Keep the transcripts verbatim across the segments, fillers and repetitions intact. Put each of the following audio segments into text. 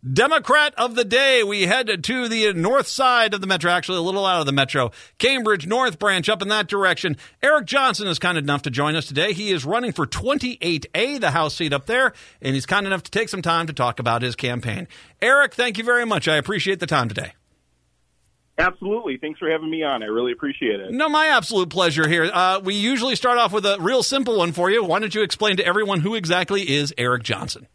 Democrat of the day. We head to the north side of the metro, actually a little out of the metro. Cambridge North Branch up in that direction. Eric Johnson is kind enough to join us today. He is running for twenty-eight A, the House seat up there, and he's kind enough to take some time to talk about his campaign. Eric, thank you very much. I appreciate the time today. Absolutely. Thanks for having me on. I really appreciate it. No, my absolute pleasure here. Uh, we usually start off with a real simple one for you. Why don't you explain to everyone who exactly is Eric Johnson?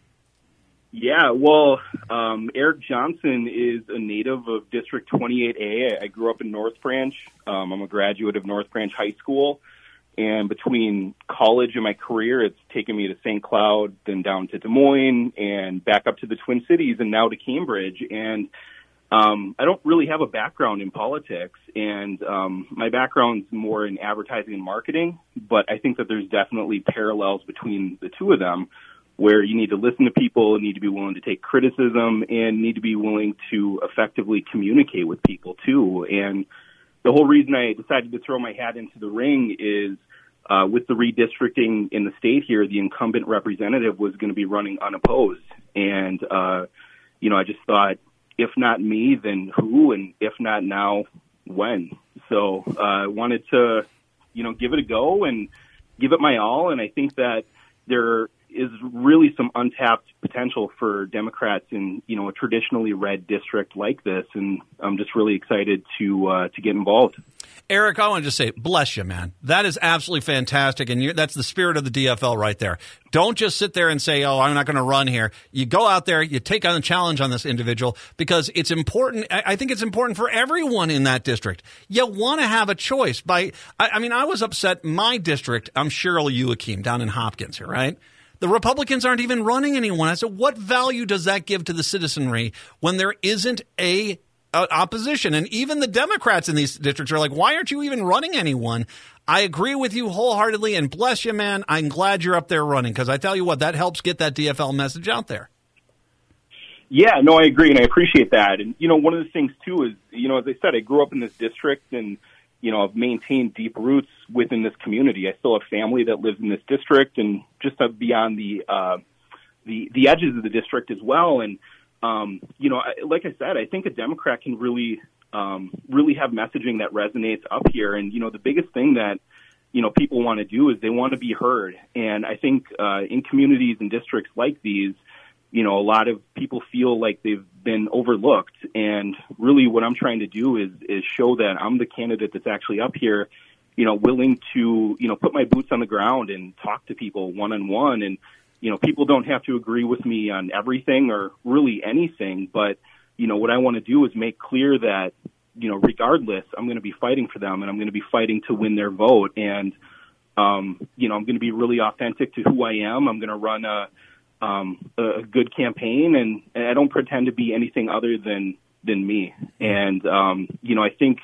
Yeah, well, um, Eric Johnson is a native of District twenty-eight A. I grew up in North Branch. Um, I'm a graduate of North Branch High School. And between college and my career, it's taken me to Saint Cloud, then down to Des Moines, and back up to the Twin Cities, and now to Cambridge. And um, I don't really have a background in politics, and um, my background's more in advertising and marketing, but I think that there's definitely parallels between the two of them, where you need to listen to people, need to be willing to take criticism, and need to be willing to effectively communicate with people, too. And the whole reason I decided to throw my hat into the ring is uh, with the redistricting in the state here, the incumbent representative was going to be running unopposed. And, uh, you know, I just thought, if not me, then who? And if not now, when? So uh, I wanted to, you know, give it a go and give it my all. And I think that there is really some untapped potential for Democrats in, you know, a traditionally red district like this. And I'm just really excited to uh, to get involved. Eric, I want to just say, bless you, man. That is absolutely fantastic. And you're, that's the spirit of the D F L right there. Don't just sit there and say, oh, I'm not going to run here. You go out there, you take on a challenge on this individual, because it's important. I think it's important for everyone in that district. You want to have a choice. By, I, I mean, I was upset. My district, I'm Cheryl Uakim down in Hopkins here, right? The Republicans aren't even running anyone. I said, what value does that give to the citizenry when there isn't a, a opposition? And even the Democrats in these districts are like, why aren't you even running anyone? I agree with you wholeheartedly, and bless you, man. I'm glad you're up there running, because I tell you what, that helps get that D F L message out there. Yeah, no, I agree, and I appreciate that. And, you know, one of the things, too, is, you know, as I said, I grew up in this district, and you know, I've maintained deep roots within this community. I still have family that lives in this district, and just beyond the uh, the the edges of the district as well. And um, you know, like I said, I think a Democrat can really um, really have messaging that resonates up here. And you know, the biggest thing that you know people want to do is they want to be heard. And I think uh, in communities and districts like these, you know, a lot of people feel like they've been overlooked. And really what I'm trying to do is, is show that I'm the candidate that's actually up here, you know, willing to, you know, put my boots on the ground and talk to people one-on-one. And, you know, people don't have to agree with me on everything or really anything. But, you know, what I want to do is make clear that, you know, regardless, I'm going to be fighting for them, and I'm going to be fighting to win their vote. And, um, you know, I'm going to be really authentic to who I am. I'm going to run a, Um, a good campaign, and, and I don't pretend to be anything other than than me. And um, you know, I think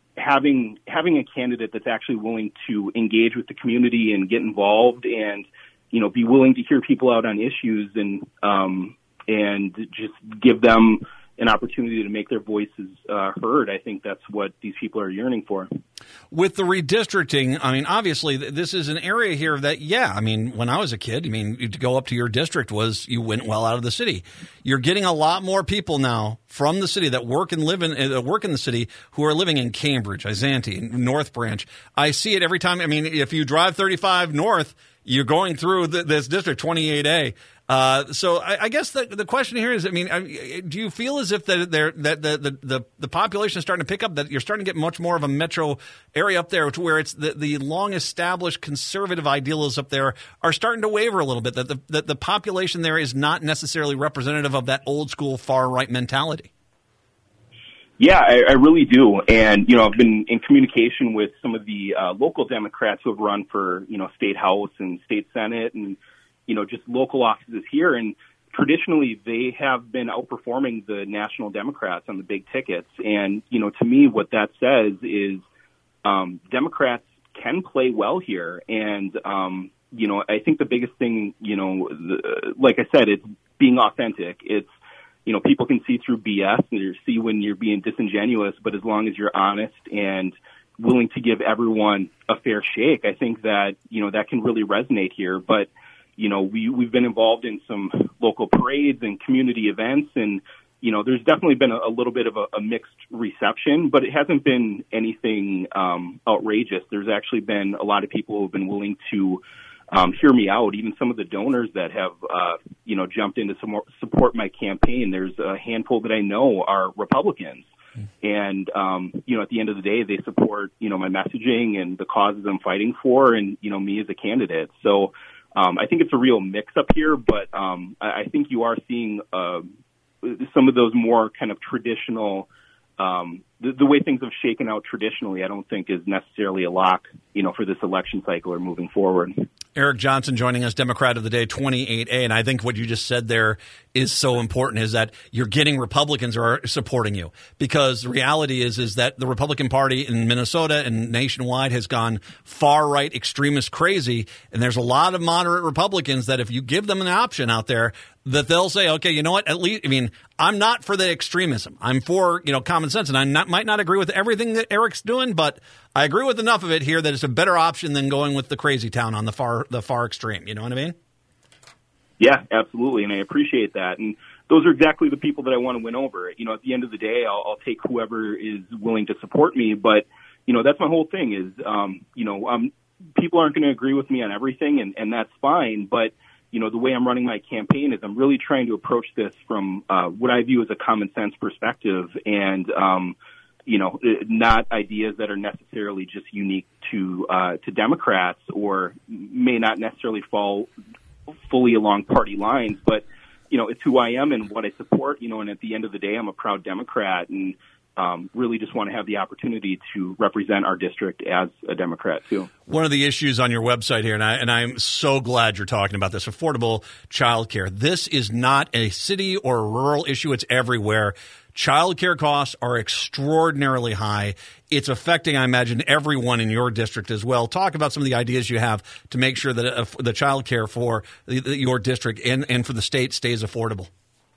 having having a candidate that's actually willing to engage with the community and get involved, and you know, be willing to hear people out on issues, and um, and just give them an opportunity to make their voices uh, heard. I think that's what these people are yearning for. With the redistricting, I mean, obviously, this is an area here that, yeah, I mean, when I was a kid, I mean, to go up to your district was you went well out of the city. You're getting a lot more people now from the city that work and live in uh, work in the city who are living in Cambridge, Isanti, North Branch. I see it every time. I mean, if you drive thirty-five north, you're going through the, this district, twenty-eight A. Uh, so I, I guess the, the question here is, I mean, do you feel as if that the, that the, the, the, the population is starting to pick up, that you're starting to get much more of a metro area up there, to where it's the, the long established conservative ideals up there are starting to waver a little bit, that the, that the population there is not necessarily representative of that old school far right mentality? Yeah, I, I really do. And, you know, I've been in communication with some of the uh, local Democrats who have run for, you know, state house and state senate, and you know, just local offices here. And traditionally, they have been outperforming the national Democrats on the big tickets. And, you know, to me, what that says is um, Democrats can play well here. And, um, you know, I think the biggest thing, you know, the, like I said, it's being authentic. It's, you know, people can see through B S and you see when you're being disingenuous, but as long as you're honest and willing to give everyone a fair shake, I think that, you know, that can really resonate here. But, you know, we, we've been involved in some local parades and community events, and, you know, there's definitely been a, a little bit of a, a mixed reception, but it hasn't been anything um, outrageous. There's actually been a lot of people who have been willing to um, hear me out. Even some of the donors that have, uh, you know, jumped in to some, support my campaign. There's a handful that I know are Republicans. And, um, you know, at the end of the day, they support, you know, my messaging and the causes I'm fighting for and, you know, me as a candidate. So um, I think it's a real mix up here, but um, I, I think you are seeing uh, some of those more kind of traditional, um, the, the way things have shaken out traditionally, I don't think is necessarily a lock, you know, for this election cycle or moving forward. Eric Johnson joining us, Democrat of the Day, twenty-eight A. And I think what you just said there is so important, is that you're getting Republicans who are supporting you. Because the reality is, is that the Republican Party in Minnesota and nationwide has gone far-right extremist crazy. And there's a lot of moderate Republicans that if you give them an option out there, that they'll say, okay, you know what, at least, I mean, I'm not for the extremism. I'm for, you know, common sense. And I not, might not agree with everything that Eric's doing, but I agree with enough of it here that it's a better option than going with the crazy town on the far the far extreme. You know what I mean? Yeah, absolutely. And I appreciate that. And those are exactly the people that I want to win over. You know, at the end of the day, I'll, I'll take whoever is willing to support me. But, you know, that's my whole thing is, um, you know, um, people aren't going to agree with me on everything, and, and that's fine. But, you know, the way I'm running my campaign is I'm really trying to approach this from uh, what I view as a common sense perspective, and, um, you know, not ideas that are necessarily just unique to uh, to Democrats or may not necessarily fall fully along party lines. But, you know, it's who I am and what I support, you know, and at the end of the day, I'm a proud Democrat and Um, really just want to have the opportunity to represent our district as a Democrat, too. One of the issues on your website here, and, I, and I'm so glad you're talking about this, affordable child care. This is not a city or a rural issue. It's everywhere. Child care costs are extraordinarily high. It's affecting, I imagine, everyone in your district as well. Talk about some of the ideas you have to make sure that uh, the child care for the, the, your district and, and for the state stays affordable.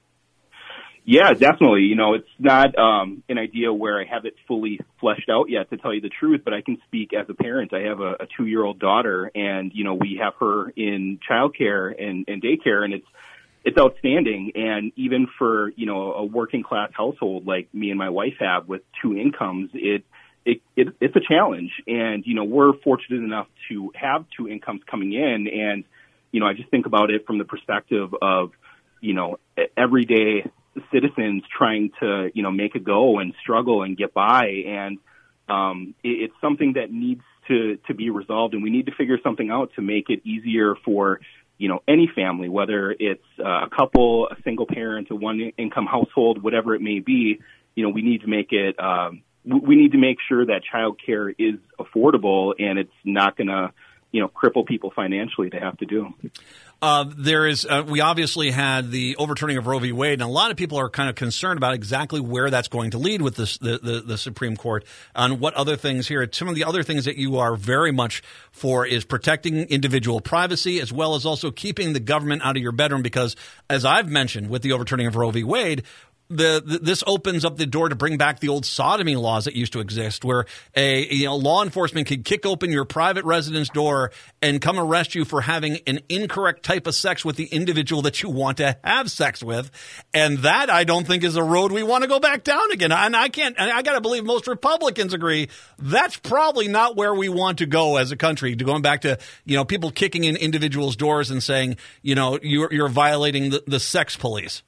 Yeah, definitely. You know, it's not um, an idea where I have it fully fleshed out yet, to tell you the truth, but I can speak as a parent. I have a, a two-year-old daughter, and, you know, we have her in childcare and, and daycare, and it's it's outstanding. And even for, you know, a working-class household like me and my wife have with two incomes, it, it, it it's a challenge. And, you know, we're fortunate enough to have two incomes coming in, and, you know, I just think about it from the perspective of, you know, everyday citizens trying to, you know, make a go and struggle and get by. And um, it, it's something that needs to, to be resolved, and we need to figure something out to make it easier for, you know, any family, whether it's uh, a couple, a single parent, a one income household, whatever it may be. You know, we need to make it, um, we need to make sure that childcare is affordable and it's not going to, you know, cripple people financially to have to do. Uh, there is, uh, we obviously had the overturning of Roe v. Wade, and a lot of people are kind of concerned about exactly where that's going to lead with this, the, the, the Supreme Court on what other things here. Some of the other things that you are very much for is protecting individual privacy, as well as also keeping the government out of your bedroom, because as I've mentioned with the overturning of Roe v. Wade, The, the, this opens up the door to bring back the old sodomy laws that used to exist, where a you know law enforcement could kick open your private residence door and come arrest you for having an incorrect type of sex with the individual that you want to have sex with. And that, I don't think, is a road we want to go back down again. And I can't, and I got to believe most Republicans agree that's probably not where we want to go as a country, to going back to, you know, people kicking in individuals' doors and saying, you know, you're, you're violating the, the sex police.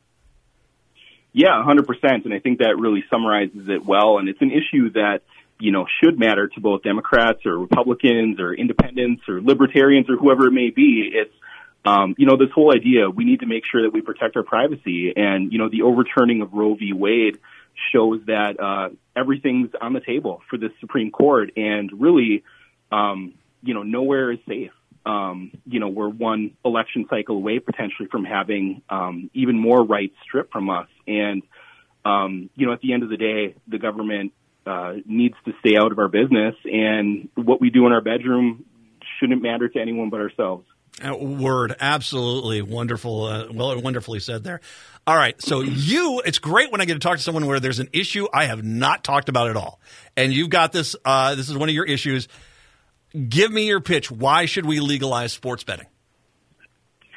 Yeah, one hundred percent. And I think that really summarizes it well. And it's an issue that, you know, should matter to both Democrats or Republicans or independents or libertarians or whoever it may be. It's, um, you know, this whole idea, we need to make sure that we protect our privacy. And, you know, the overturning of Roe v. Wade shows that uh, everything's on the table for the Supreme Court. And really, um, you know, nowhere is safe. Um, you know, we're one election cycle away potentially from having um, even more rights stripped from us. And, um, you know, at the end of the day, the government uh, needs to stay out of our business. And what we do in our bedroom shouldn't matter to anyone but ourselves. Uh, word. Absolutely. Wonderful. Uh, well, wonderfully said there. All right. So you, it's great when I get to talk to someone where there's an issue I have not talked about at all. And you've got this. Uh, this is one of your issues. Give me your pitch. Why should we legalize sports betting?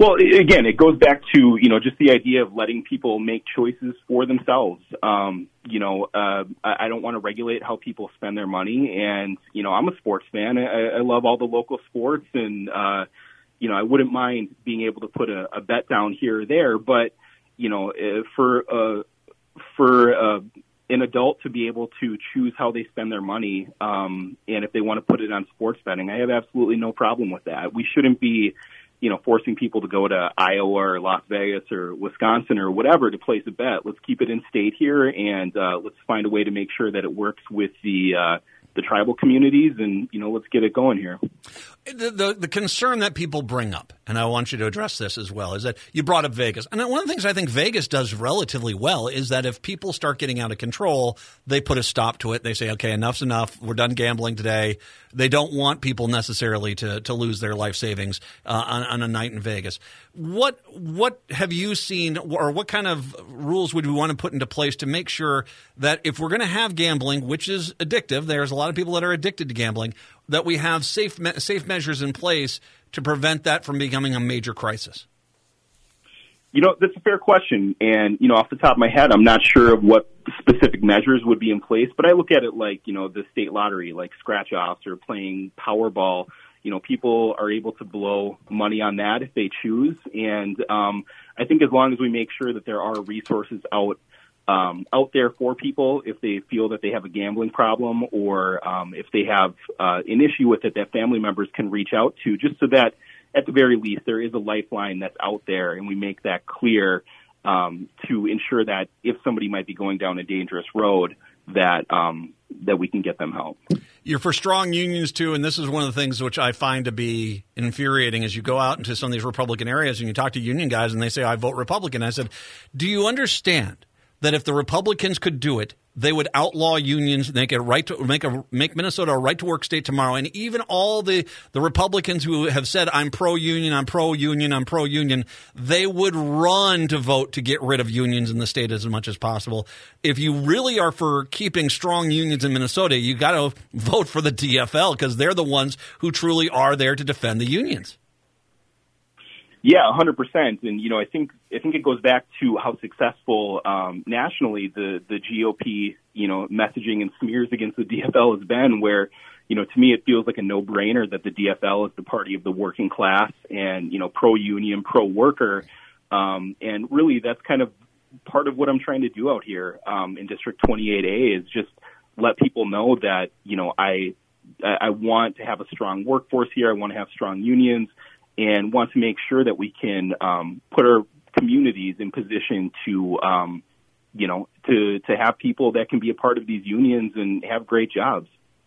Well, again, it goes back to, you know, just the idea of letting people make choices for themselves. Um, you know, uh, I don't want to regulate how people spend their money. And, you know, I'm a sports fan. I, I love all the local sports. And, uh, you know, I wouldn't mind being able to put a, a bet down here or there. But, you know, for, uh, for, uh, an adult to be able to choose how they spend their money, um, and if they want to put it on sports betting, I have absolutely no problem with that. We shouldn't be, you know, forcing people to go to Iowa or Las Vegas or Wisconsin or whatever to place a bet. Let's keep it in state here, and uh, let's find a way to make sure that it works with the uh, the tribal communities, and, you know, let's get it going here. The, the the concern that people bring up, and I want you to address this as well, is that you brought up Vegas. And one of the things I think Vegas does relatively well is that if people start getting out of control, they put a stop to it. They say, okay, enough's enough. We're done gambling today. They don't want people necessarily to, to lose their life savings uh, on, on a night in Vegas. What what have you seen, or what kind of rules would we want to put into place to make sure that if we're going to have gambling, which is addictive, there's a lot of people that are addicted to gambling, that we have safe me- safe measures in place to prevent that from becoming a major crisis? You know, that's a fair question. And, you know, off the top of my head, I'm not sure of what specific measures would be in place, but I look at it like, you know, the state lottery, like scratch offs or playing Powerball. You know, people are able to blow money on that if they choose. And um, I think as long as we make sure that there are resources out Um, out there for people if they feel that they have a gambling problem, or um, if they have uh, an issue with it, that family members can reach out to, just so that at the very least there is a lifeline that's out there, and we make that clear um, to ensure that if somebody might be going down a dangerous road, that um, that we can get them help. You're for strong unions, too, and this is one of the things which I find to be infuriating as you go out into some of these Republican areas and you talk to union guys and they say, I vote Republican. I said, do you understand that if the Republicans could do it, they would outlaw unions, make a right to make a make Minnesota a right to work state tomorrow, and even all the the Republicans who have said I'm pro union, I'm pro union, I'm pro union, they would run to vote to get rid of unions in the state as much as possible. If you really are for keeping strong unions in Minnesota, you got to vote for the D F L, because they're the ones who truly are there to defend the unions. Yeah, one hundred percent. And, you know, I think I think it goes back to how successful um, nationally the, the G O P, you know, messaging and smears against the D F L has been, where, you know, to me it feels like a no-brainer that the D F L is the party of the working class and, you know, pro-union, pro-worker. Um, and really that's kind of part of what I'm trying to do out here um, in District twenty-eight A, is just let people know that, you know, I I want to have a strong workforce here. I want to have strong unions, and want to make sure that we can um, put our communities in position to, um, you know, to to have people that can be a part of these unions and have great jobs.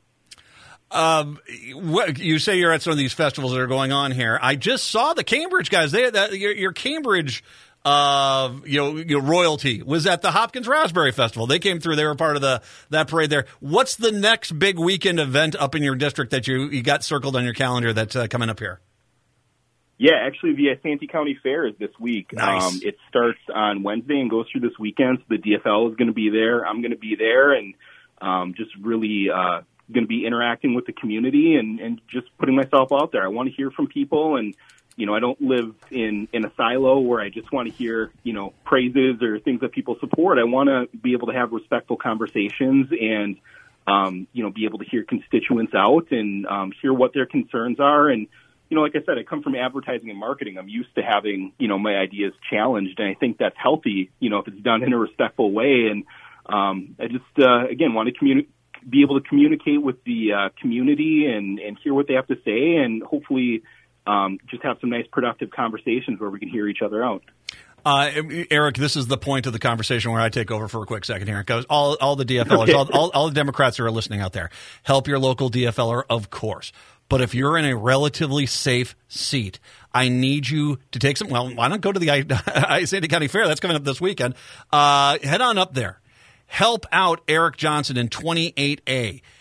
Um, what, you say you're at some of these festivals that are going on here. I just saw the Cambridge guys. They that your, your Cambridge, uh, you know, your royalty was at the Hopkins Raspberry Festival. They came through. They were part of the that parade there. What's the next big weekend event up in your district that you you got circled on your calendar that's uh, coming up here? Yeah, actually, the Santee County Fair is this week. Nice. Um, it starts on Wednesday and goes through this weekend. So the D F L is going to be there. I'm going to be there, and um, just really uh, going to be interacting with the community and, and just putting myself out there. I want to hear from people, and you know, I don't live in, in a silo where I just want to hear, you know, praises or things that people support. I want to be able to have respectful conversations and, um, you know, be able to hear constituents out and um, hear what their concerns are. And you know, like I said, I come from advertising and marketing. I'm used to having, you know, my ideas challenged, and I think that's healthy, you know, if it's done in a respectful way. And um, I just, uh, again, want to communi- be able to communicate with the uh, community and, and hear what they have to say, and hopefully um, just have some nice, productive conversations where we can hear each other out. Uh, Eric, this is the point of the conversation where I take over for a quick second here. Because all, all the D F Lers, okay. all, all, all the Democrats who are listening out there, help your local D F L er, of course. But if you're in a relatively safe seat, I need you to take some – well, why not go to the I, Santee County Fair? That's coming up this weekend. Uh, head on up there. Help out Eric Johnson in twenty-eight A.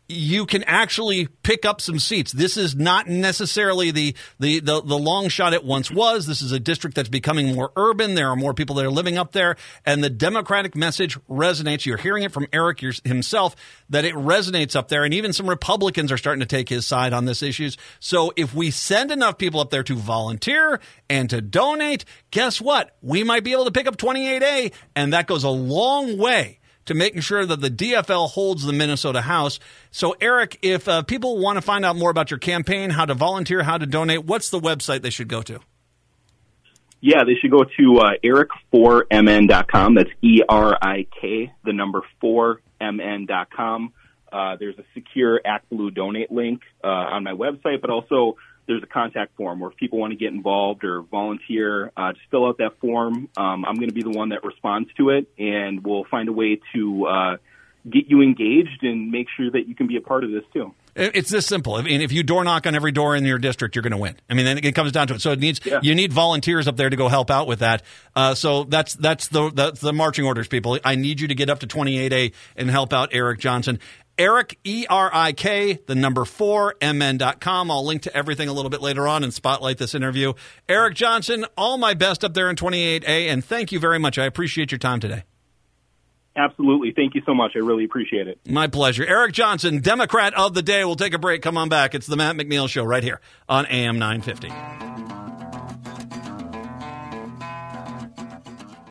you can actually pick up some seats. This is not necessarily the, the, the, the long shot it once was. This is a district that's becoming more urban. There are more people that are living up there, and the Democratic message resonates. You're hearing it from Eric himself that it resonates up there, and even some Republicans are starting to take his side on this issues. So if we send enough people up there to volunteer and to donate, guess what? We might be able to pick up twenty-eight A, and that goes a long way to making sure that the D F L holds the Minnesota House. So, Eric, if uh, people want to find out more about your campaign, how to volunteer, how to donate, what's the website they should go to? Yeah, they should go to uh, eric four m n dot com. That's E R I K, the number four M N dot com. Uh, there's a secure ActBlue donate link uh, on my website, but also there's a contact form where if people want to get involved or volunteer, uh, just fill out that form. Um, I'm going to be the one that responds to it, and we'll find a way to uh, get you engaged and make sure that you can be a part of this too. It's this simple. I mean, if you door knock on every door in your district, you're going to win. I mean, it comes down to it. So it needs yeah. you need volunteers up there to go help out with that. Uh, so that's that's the that's the marching orders, people. I need you to get up to twenty-eight A and help out Eric Johnson. Eric, E R I K, the number four, M N dot com. I'll link to everything a little bit later on and spotlight this interview. Eric Johnson, all my best up there in twenty-eight A, and thank you very much. I appreciate your time today. Absolutely. Thank you so much. I really appreciate it. My pleasure. Eric Johnson, Democrat of the Day. We'll take a break. Come on back. It's the Matt McNeil Show right here on A M nine fifty.